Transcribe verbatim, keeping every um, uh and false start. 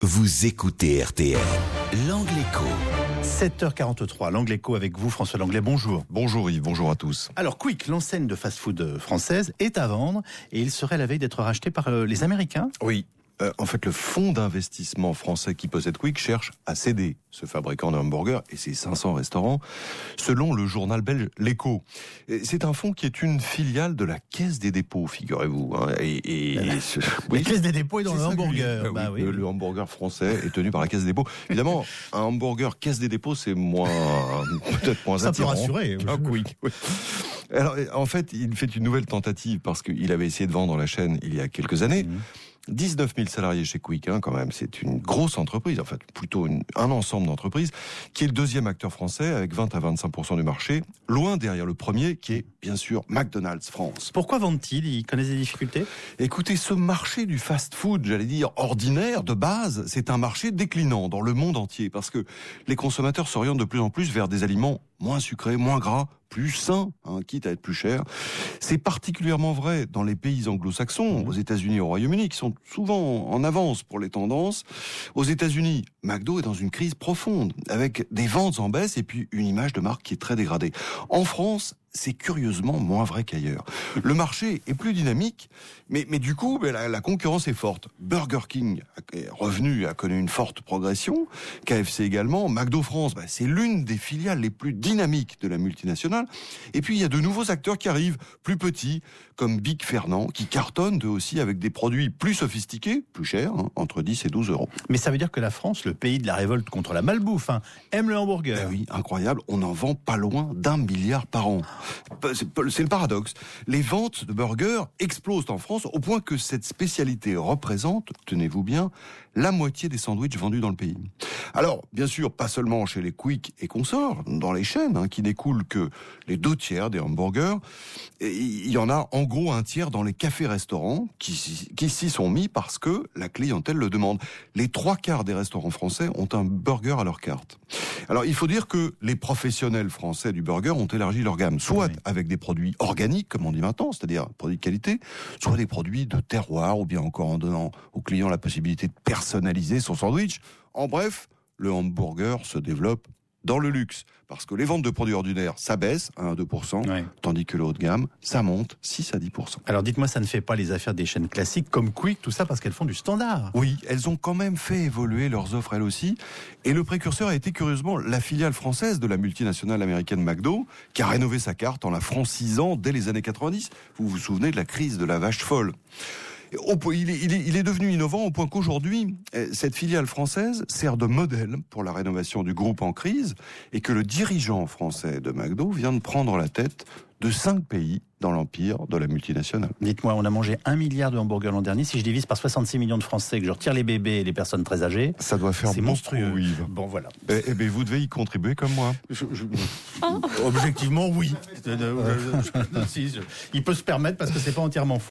Vous écoutez R T L, l'Angle Écho. sept heures quarante-trois, l'Angle Écho avec vous, François Langlais, bonjour. Bonjour Yves, bonjour à tous. Alors Quick, l'enseigne de fast-food française, est à vendre et il serait à la veille d'être racheté par euh, les Américains. Oui, euh, en fait le fonds d'investissement français qui possède Quick cherche à céder ce fabricant de hamburgers et ses cinq cents restaurants, selon le journal belge L'Écho. C'est un fonds qui est une filiale de la Caisse des dépôts, figurez-vous. Hein, et, et ce... La Caisse des dépôts est dans C'est le singulier. hamburger. Ah Bah oui, oui. le, le hamburger français est tenu par la Caisse des dépôts. Évidemment, un hamburger Caisse des dépôts, c'est moins, peut-être moins Ça peut attirant. rassurer. qu'un Quick. Oui. Alors, en fait, il fait une nouvelle tentative parce qu'il avait essayé de vendre la chaîne il y a quelques années. Mmh. dix-neuf mille salariés chez Quick, hein, quand même, c'est une grosse entreprise, en fait, plutôt une, un ensemble d'entreprises, qui est le deuxième acteur français avec vingt à vingt-cinq pour cent du marché, loin derrière le premier, qui est bien sûr McDonald's France. Pourquoi vendent-ils? Ils connaissent des difficultés? Écoutez, ce marché du fast-food, j'allais dire ordinaire, de base, c'est un marché déclinant dans le monde entier, parce que les consommateurs s'orientent de plus en plus vers des aliments moins sucrés, moins gras, plus sains, hein, quitte à être plus chers. C'est particulièrement vrai dans les pays anglo-saxons, aux États-Unis et au Royaume-Uni, qui sont souvent en avance pour les tendances. Aux États-Unis, McDo est dans une crise profonde, avec des ventes en baisse et puis une image de marque qui est très dégradée. En France, c'est curieusement moins vrai qu'ailleurs. Le marché est plus dynamique, mais, mais du coup, la, la concurrence est forte. Burger King est revenu, a connu une forte progression, K F C également, McDo France, bah, c'est l'une des filiales les plus dynamiques de la multinationale. Et puis, il y a de nouveaux acteurs qui arrivent, plus petits, comme Big Fernand, qui cartonnent eux aussi avec des produits plus sophistiqués, plus chers, hein, entre dix et douze euros. Mais ça veut dire que la France, le pays de la révolte contre la malbouffe, hein, aime le hamburger. Ben oui, incroyable, on en vend pas loin d'un milliard par an. C'est le paradoxe. Les ventes de burgers explosent en France au point que cette spécialité représente, tenez-vous bien, la moitié des sandwichs vendus dans le pays. Alors, bien sûr, pas seulement chez les Quick et consorts, dans les chaînes, hein, qui n'écoulent que les deux tiers des hamburgers. Il y en a en gros un tiers dans les cafés-restaurants qui, qui s'y sont mis parce que la clientèle le demande. Les trois quarts des restaurants français ont un burger à leur carte. Alors, il faut dire que les professionnels français du burger ont élargi leur gamme, soit oui. avec des produits organiques, comme on dit maintenant, c'est-à-dire produits de qualité, soit des produits de terroir, ou bien encore en donnant aux clients la possibilité de personnaliser son sandwich. En bref, le hamburger se développe dans le luxe, parce que les ventes de produits ordinaires, ça baisse un à deux pour cent, oui. tandis que le haut de gamme, ça monte six à dix pour cent. Alors dites-moi, ça ne fait pas les affaires des chaînes classiques comme Quick, tout ça, parce qu'elles font du standard. Oui, elles ont quand même fait évoluer leurs offres elles aussi, et le précurseur a été curieusement la filiale française de la multinationale américaine McDo, qui a rénové sa carte en la francisant dès les années quatre-vingt-dix. Vous vous souvenez de la crise de la vache folle. Il est, il, est, il est devenu innovant au point qu'aujourd'hui, cette filiale française sert de modèle pour la rénovation du groupe en crise et que le dirigeant français de McDo vient de prendre la tête de cinq pays dans l'empire de la multinationale. Dites-moi, on a mangé un milliard de hamburgers l'an dernier. Si je divise par soixante-six millions de Français, que je retire les bébés et les personnes très âgées, ça doit faire c'est beaucoup, monstrueux. Oui. Bon, voilà. Eh, eh bien, vous devez y contribuer comme moi. Je, je... Objectivement, oui. Il peut se permettre parce que c'est pas entièrement faux.